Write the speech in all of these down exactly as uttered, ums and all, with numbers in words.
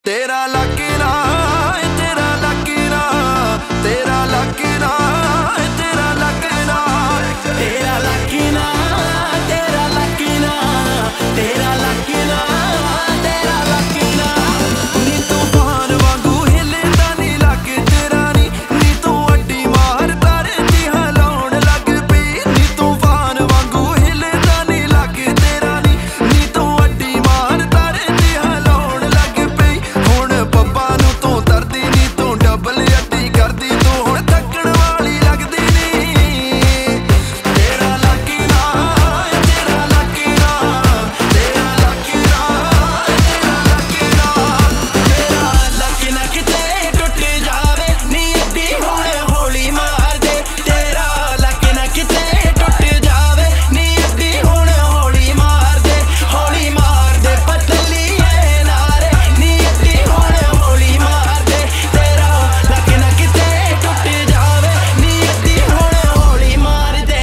तेरा लकीना तेरा लकीना तेरा लकीना तेरा लकीना तेरा लकीना तेरा लकीना तेरा लकीना तेरा लकीना नी तूफान वांगू हिलदा नी लग तेरा नी नी तू अड्डी मार तारे दी हलाउण लग पई नी तूफान वांगू हिलदा नी लग तेरा नी नी तू अड्डी मार तारे दी हलाउण लग पई हुण पप्पा नू तू तरदी नी तू डबल अड्डी करदी तू हुण थकण वाली लगदी नी तेरा लकीना तेरा लकीना तेरा लकीना तेरा लकीना तेरा लकीना किते टुट जावे नी अड्डी हुण होली मार दे तेरा लकीना किते टुट जावे नी अड्डी हुण होली मार दे होली मार दे पतली नारे नी अड्डी हुण होली मार दे तेरा लकीना किते टुट जावे नी अड्डी हुण होली मार दे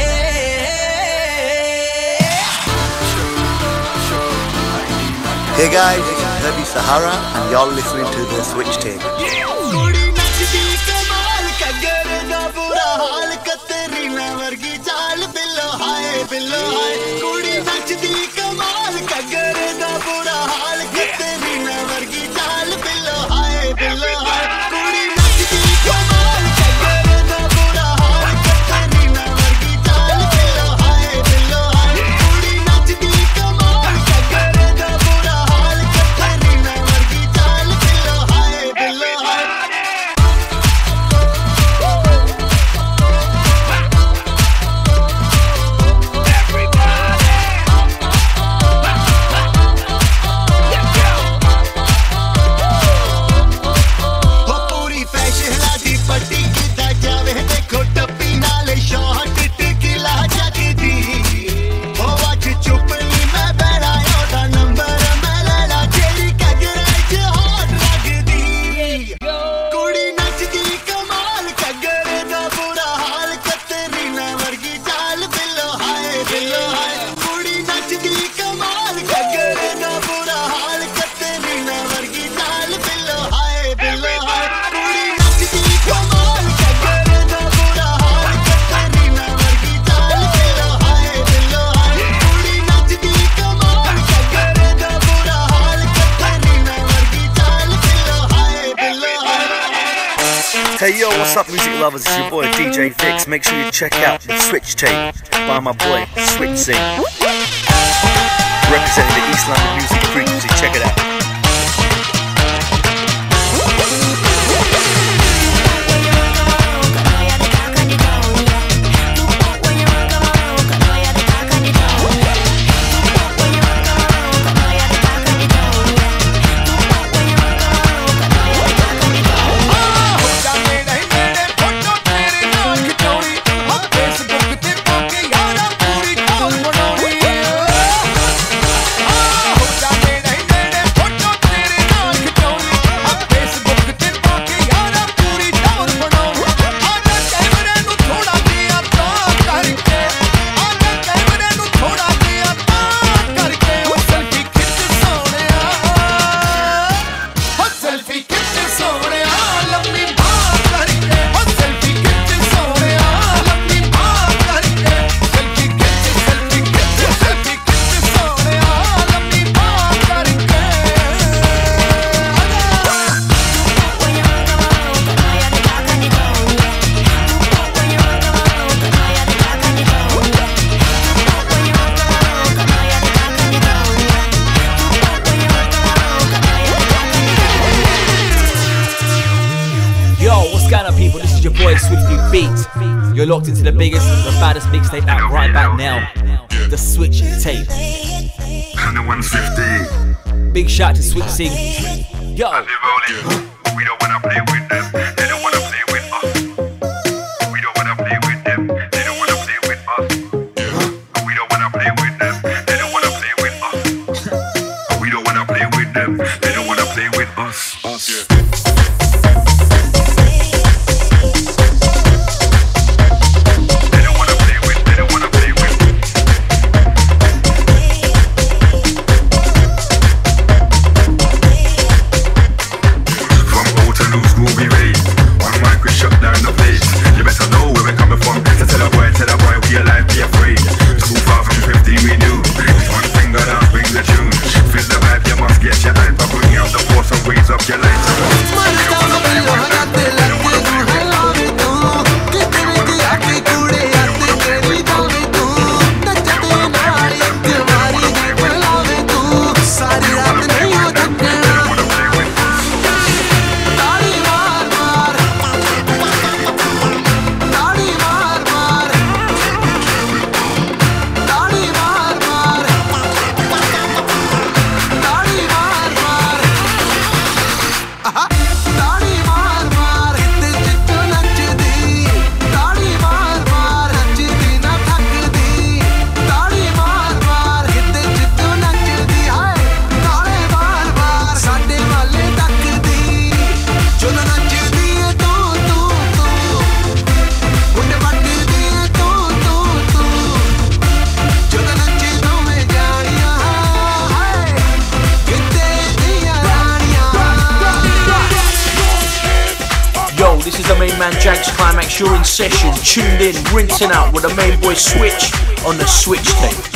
Hey guys, this is Herbie Sahara and you're listening to The Switch Tape. ਕੁੜੀ ਨੱਚਦੀ ਕਮਾਲ ਕਗਰ ਦਾ ਬੁਰਾ ਹਾਲ ਕਤਰੀ ਨਾ ਵਰਗੀ ਚਾਲ ਬਿੱਲੋ ਹਾਏ ਬਿੱਲੋ ਹਾਏ ਕੁੜੀ ਨੱਚਦੀ ਕਮਾਲ ਕਗਰ ਦਾ ਬੁਰਾ ਹਾਲ ਕਤਰੀ ਨਾ ਵਰਗੀ ਚਾਲ ਬਿੱਲੋ ਹਾਏ ਬਿੱਲੋ ਹਾਏ ਕੁੜੀ ਨੱਚਦੀ ਕਮਾਲ ਕਗਰ ਦਾ ਬੁਰਾ ਹਾਲ ਕਤਰੀ ਨਾ ਵਰਗੀ ਚਾਲ ਬਿੱਲੋ ਹਾਏ ਬਿੱਲੋ ਹਾਏ ਕੁੜੀ ਨੱਚਦੀ ਕਮਾਲ ਕਗਰ ਦਾ ਬੁਰਾ ਹਾਲ ਕਤਰੀ ਨਾ ਵਰਗੀ ਚਾਲ ਬਿੱਲੋ ਹਾਏ ਬਿੱਲੋ ਹਾਏ ਹੋ ਪੂਰੀ ਫੈਸ਼ਨ ਦੀ ਪੱਟੀ ਕਿੱਦਾਂ ਜਾਵੇ ਦੇਖੋ ਟੱਪੀ ਨਾਲੇ ਸ਼ਾਟ ਟਿਕਲਾ ਜੱਜਦੀ ਹੋ ਅੱਜ ਚੁੱਪ ਨੀ ਮੈਂ ਬੈਠਾ ਉਹਦਾ ਨੰਬਰ ਮੈਂ ਲੈ ਲਾ ਜਿਹੜੀ ਕਗਰਾਂ 'ਚ ਹੌਟ ਲੱਗਦੀ ਕੁੜੀ ਨੱਚਦੀ ਕਮਾਲ ਕਗਰ ਦਾ ਬੁਰਾ ਹਾਲ ਕਤਰੀ ਨਾ ਵਰਗੀ ਚਾਲ ਬਿੱਲੋ ਹਾਏ ਬਿੱਲੋ ਹਾਏ ਕੁੜੀ ਨੱਚਦੀ ਕਮਾਲ ਕਗਰ ਦਾ ਬੁਰਾ ਹਾਲ ਕਤਰੀ ਨਾ ਵਰਗੀ ਚਾਲ ਬਿੱਲੋ ਹਾਏ ਬਿੱਲੋ ਹਾਏ ਕੁੜੀ ਨੱਚਦੀ ਕਮਾਲ ਕਗਰ ਦਾ ਬੁਰਾ ਹਾਲ ਕਤਰੀ ਨਾ ਵਰਗੀ ਚਾਲ ਬਿੱਲੋ ਹਾਏ ਬਿੱਲੋ ਹਾਏ ਕੁੜੀ ਨੱਚਦੀ ਕਮਾਲ ਕਗਰ ਦਾ ਬੁਰਾ ਹਾਲ ਕਤਰੀ ਨਾ ਵਰਗੀ ਚਾਲ ਬਿੱਲੋ ਹਾਏ ਬਿੱਲੋ ਹਾਏ Hey yo, what's up music lovers? It's your boy D J Fix. Make sure you check out The Switch Tape by my boy Switch Sing. Representing the East London music frequency. Check it out. Yo, what's going on, people? This is your boy Swifty Beats. You're locked into the biggest, the baddest mixtape out right back now, The Switch Tape. And the one fifty. Big shout to Switch Sing. Yo. And they rolling. We don't wanna play with them. They don't wanna play with us. We don't wanna play with them. They don't wanna play with us. We don't wanna play with them. They don't wanna play with us. We don't wanna play with them. They don't wanna play with us. Us. This is the main man Jags Climax. You're in session, tuned in, rinsing out with the main boy Switch on the Switch tape.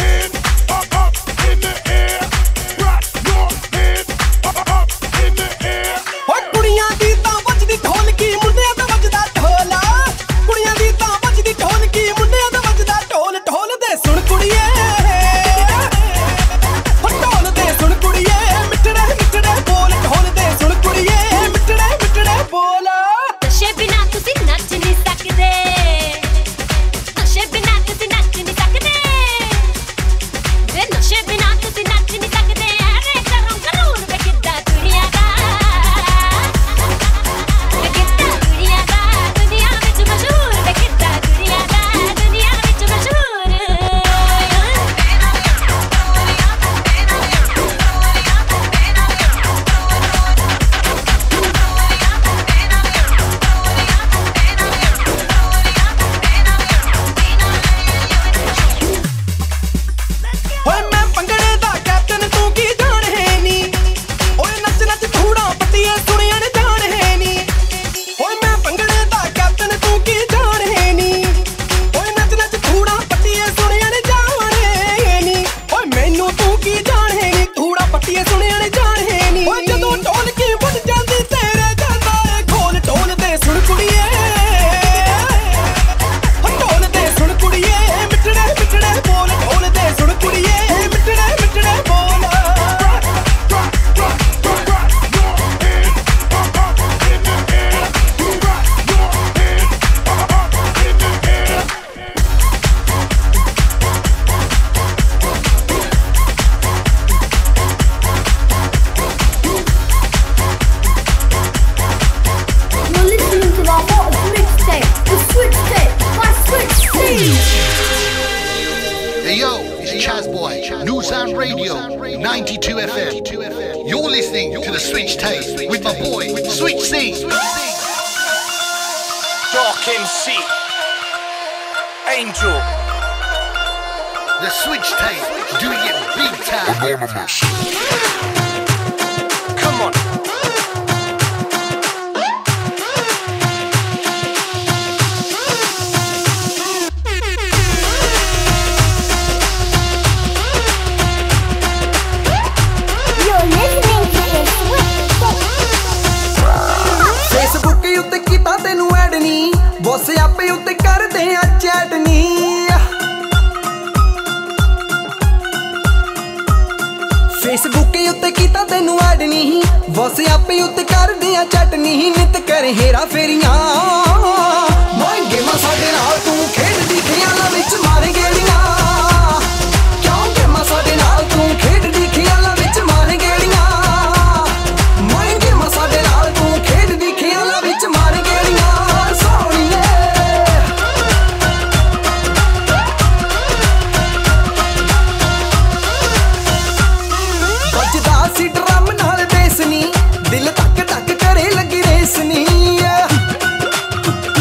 ਦਿਲ ਤੱਕ ਤੱਕ ਕਰੇ ਲੱਗੀ race ਨੀ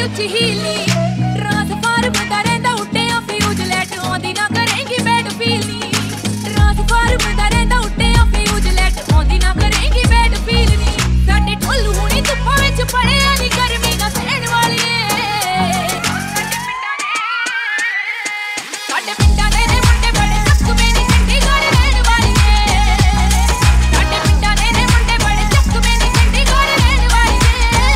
ਵਿੱਚ heel ਨੀ transform ਦਾ ਰਹਿੰਦਾ ਉੱਡਿਆ ਫਿਊਜ਼ ਲੈਟ ਆਉਂਦੀ ਨਾ ਕਰੇਂਗੀ ਬੈਡ ਫੀਲ ਨੀ ਟ੍ਰਾਂਸਫਾਰਮ ਦਾ ਰਹਿੰਦਾ ਉੱਡਿਆ ਫਿਊਜ਼ ਲੈਟ ਆਉਂਦੀ ਨਾ ਕਰੇਂਗੀ ਬੈਡ ਫੀਲ ਨੀ ਸਾਡੇ ਢੋਲੂ ਹੁਣੀ ਧੁੱਪਾਂ ਵਿੱਚ ਪੜਿਆ ਨੀ ਗਰਮੀ ਨਾ ਸਹਿਣ ਵਾਲੀਏ ਸਾਡੇ ਪਿੰਡਾਂ ਦੇ ਨੇ ਮੁੰਡੇ ਬੜੇ ਚੱਕਵੇਂ ਨੀ ਚੰਡੀਗੜ੍ਹ ਰਹਿਣ ਵਾਲੀਏ ਸਾਡੇ ਪਿੰਡਾਂ ਦੇ ਨੇ ਮੁੰਡੇ ਬੜੇ ਚੱਕਵੇਂ ਨੀ ਚੰਡੀਗੜ੍ਹ ਰਹਿਣ ਵਾਲੀਏ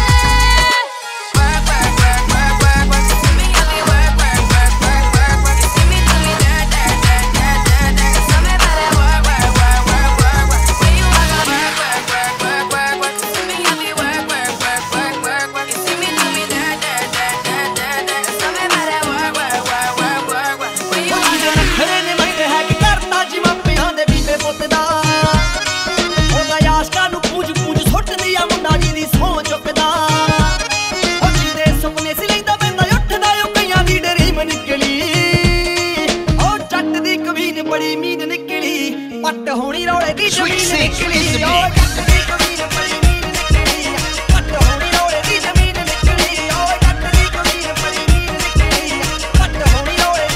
work work work work work work you see me I be work work work work work work you see me do me that that that that that that tell me about that work work work work work work when you walk out work work work work work work you see me I be work work work work work work you see me do me that that that that that that tell me about that work work work work work work when you walk out ਖਰੇ ਨੇ ਮੈਨੇ ਹੈ ਕਿ ਕਰਤਾ ਜੀ ਮਾਪਿਆਂ ਦੇ ਬੀਬੇ ਪੁੱਤ ਦਾ ਉਹਦਾ ਆਸ਼ਕਾਂ ਨੂੰ ਪੂਜ ਪੂਜ ਸੁੱਟਦੀ ਆ ਮੁੰਡਾ ਜੀ ਦੀ ਸੌਂ ਚੁੱਕਦਾ ਉਹ ਜਿਹਦੇ ਸੁਪਨੇ ਸੀ ਲੈਂਦਾ ਪੈਂਦਾ ਉੱਠਦਾ ਉਹ ਕਈਆਂ ਦੀ ਡਰੀਮ ਨਿਕਲੀ ਉਹ ਜੱਟ ਦੀ ਕਵੀਨ ਬੜੀ ਮੀਨ ਨਿਕਲੀ ਪੱਟ ਹੋਣੀ ਰੌਲੇ ਦੀ ਜ਼ਮੀਨ ਨਿਕਲੀ ਉਹ ਜੱਟ ਦੀ ਕਵੀਨ ਬੜੀ ਮੀਨ ਨਿਕਲੀ ਪੱਟ ਹੋਣੀ ਰੌਲੇ ਦੀ ਜ਼ਮੀਨ ਨਿਕਲੀ ਉਹ ਜੱਟ ਦੀ ਕਵੀਨ ਬੜੀ ਮੀਨ ਨਿਕਲੀ ਪੱਟ ਹੋਣੀ ਰੌਲੇ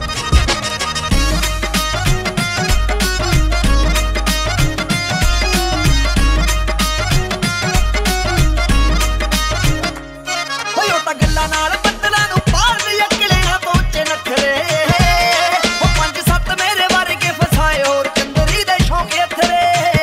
ਓਏ ਉਹ ਤਾਂ ਗੱਲਾਂ ਨਾਲ ਬੱਦਲਾਂ ਨੂੰ ਪਾਰ ਦੇ ਅਕਲਿਆਂ ਤੋਂ ਉੱਚੇ ਨਖਰੇ ਉਹ ਪੰਜ ਸੱਤ ਮੇਰੇ ਵਰਗੇ ਫਸਾਏ ਹੋਰ ਚੰਦਰੀ ਦੇ ਸ਼ੌਂਕੇ ਥਰੇ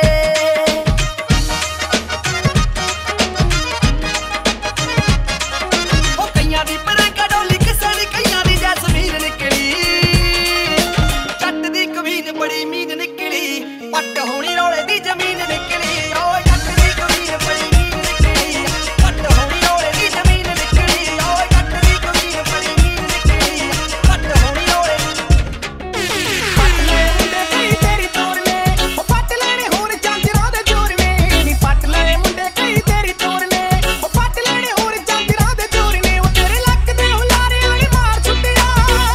ਉਹ ਕਈਆਂ ਦੀ ਪਰੰਗਾ ਡੋਲੀ ਕਿਸੇ ਦੀ ਕਈਆਂ ਦੀ ਜੈਸਮੀਨ ਨਿਕਲੀ ਜੱਟ ਦੀ ਕਵੀਨ ਬੜੀ ਮੀਨ ਨਿਕਲੀ ਪੱਟ ਹੋਣੀ ਰੌਲੇ ਦੀ ਜ਼ਮੀਨ ਨਿਕਲੀ ਓ ਜੱਟ ਦੀ ਕਵੀਨ ਬੜੀ ਮੀਨ ਨਿਕਲੀ ਪੱਟ ਹੋਣੀ ਰੌਲੇ ਦੀ ਜ਼ਮੀਨ ਨਿਕਲੀ ਓ ਜੱਟ ਦੀ ਕਵੀਨ ਬੜੀ ਮੀਨ ਨਿਕਲੀ ਪੱਟ ਹੋਣੀ ਰੌਲੇ ਪੱਟ ਲੈ ਮੁੰਡੇ ਕਈ ਤੇਰੀ ਤੋਰ ਨੇ ਉਹ ਪੱਟ ਲੈਣੇ ਹੁਣ ਚਾਂਦਰਾਂ ਦੇ ਜੋਰ ਨੇ ਨੀ ਪੱਟ ਲੈ ਮੁੰਡੇ ਕਈ ਤੇਰੀ ਤੋਰ ਨੇ ਉਹ ਪੱਟ ਲੈਣੇ ਹੁਣ ਚਾਂਦਰਾਂ ਦੇ ਜੋਰ ਨੇ ਉਹ ਤੇਰੇ ਲੱਕ ਦੇ ਹੁਲਾਰਿਆਂ ਨੇ ਮਾਰ ਛੁੱਟਿਆ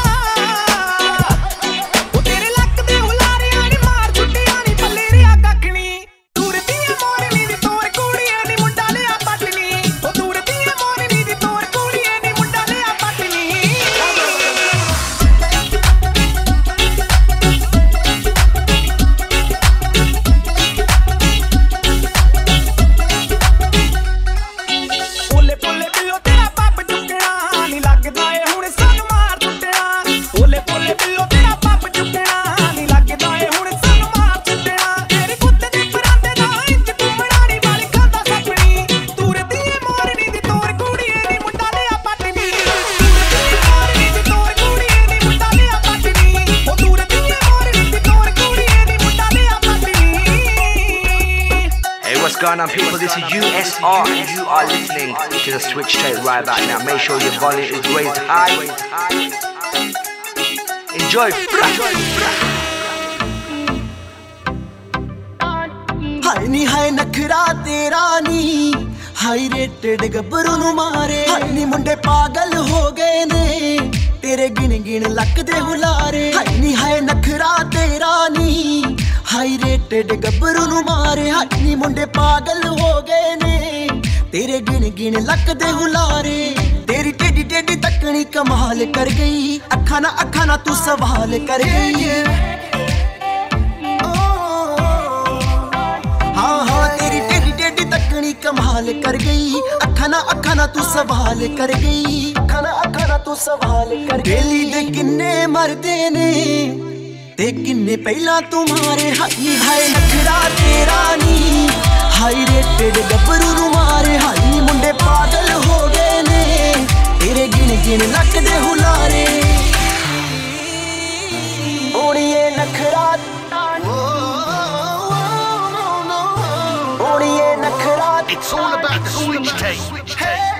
ਉਹ ਤੇਰੇ ਲੱਕ ਦੇ ਹੁਲਾਰਿਆਂ ਨੇ ਮਾਰ ਛੁੱਟਿਆ ਨੀ ਪੱਲੇ ਰਿਆ ਕੱਖ ਨੀ ਦੂਰ ਦੀਆਂ ਮੋਰਨੀ ਦੀ ਤੋਰ ਕੁੜੀਏ ਨੀ ਮੁੰਡਾ ਲਿਆ ਪੱਟ ਨੀ ਉਹ ਦੂਰ ਦੀਆਂ ਮੋਰਨੀ ਦੀ ਤੋਰ ਕੁੜੀਏ ਨੀ ਮੁੰਡਾ ਲਿਆ ਪੱਟ ਨੀ ਓਲੇ ਪੋਲੇ ਬਿੱਲੋ ਤੇਰਾ ਪੱਪ ਚੁੱਕਣਾ ਨੀ ਲੱਗਦਾ ਏ ਹੁਣ ਸਾਨੂੰ ਮਾਰ ਛੁੱਟਣਾ ਓਲੇ ਪੋਲੇ ਬਿੱਲੋ ਤੇਰਾ ਪੱਪ ਚੁੱਕਣਾ ਨੀ ਲੱਗਦਾ ਏ ਹੁਣ ਸਾਨੂੰ ਮਾਰ ਛੁੱਟਣਾ ਤੇਰੇ ਕੁੱਤੇ ਦੇ ਪਰਾਂਦੇ ਦਾ ਇੰਚ ਘੁੰਮਣਾ ਨੀ ਵਾਲੀ ਖਾਂਦਾ ਸੱਪਣੀ ਦੂਰ ਦੀ ਮੋਰਨੀ ਦੀ ਤੋਰ ਕੁੜੀਏ ਨੀ ਮੁੰਡਾ ਲਿਆ ਪੱਟ ਨੀ ਦੂਰ ਦੀ ਮੋਰਨੀ ਦੀ ਤੋਰ ਕੁੜੀਏ ਨੀ ਮੁੰਡਾ ਲਿਆ ਪੱਟ ਨੀ ਉਹ ਦੂਰ ਦੀ ਮੋਰਨੀ ਦੀ ਤੋਰ ਕੁੜੀਏ ਨੀ ਮੁੰਡਾ ਲਿਆ ਪੱਟ ਨੀ Hey, what's going on, people? This is U S R, and you are listening to the Switch Tape right about now. Make sure your volume is raised high. Enjoy. ਹਾਏ ਨੀ ਹਾਏ ਨਖਰਾ ਤੇਰਾ ਨੀ ਹਾਈ ਰੇਟਡ ਗੱਭਰੂ ਨੂੰ ਮਾਰੇ ਹਾਏ ਨੀ ਮੁੰਡੇ ਪਾਗਲ ਹੋ ਗਏ ਨੇ ਤੇਰੇ ਗਿਣ ਗਿਣ ਲੱਕ ਦੇ ਹੁਲਾਰੇ ਹਾਏ ਨੀ ਹਾਏ ਨਖਰਾ ਤੇਰਾ ਨੀ ਹਾਈ ਰੇਟਡ ਗੱਭਰੂ ਨੂੰ ਮਾਰੇ ਹਾਏ ਨੀ ਮੁੰਡੇ ਪਾਗਲ ਹੋ ਗਏ ਨੇ ਤੇਰੇ ਗਿਣ ਗਿਣ ਲੱਕ ਦੇ ਹੁਲਾਰੇ ਤੇਰੀ ਟੇਡੀ ਟੇਡੀ ਤੱਕਣੀ ਕਮਾਲ ਕਰ ਗਈ ਅੱਖਾਂ ਨਾ ਅੱਖਾਂ ਨਾ ਤੂੰ ਸਵਾਲ ਕਰ ਗਈ हाँ हाँ तेरी टेढ़ी टेढ़ी तकनी कमाल कर गई अखा ना अखा ना तू सवाल कर गई अखा ना अखा ना तू सवाल कर गई दिल्ली दे किन्ने मरदे ने ते किन्ने पहला तुम्हारे हाई हाय नखरा तेरा नी हाई रेटेड गबरू नू मारे हाई मुंडे पागल हो गए ने तेरे गिन गिन लक दे हुलारे ओड़िए नखरा It's all about the switch tape.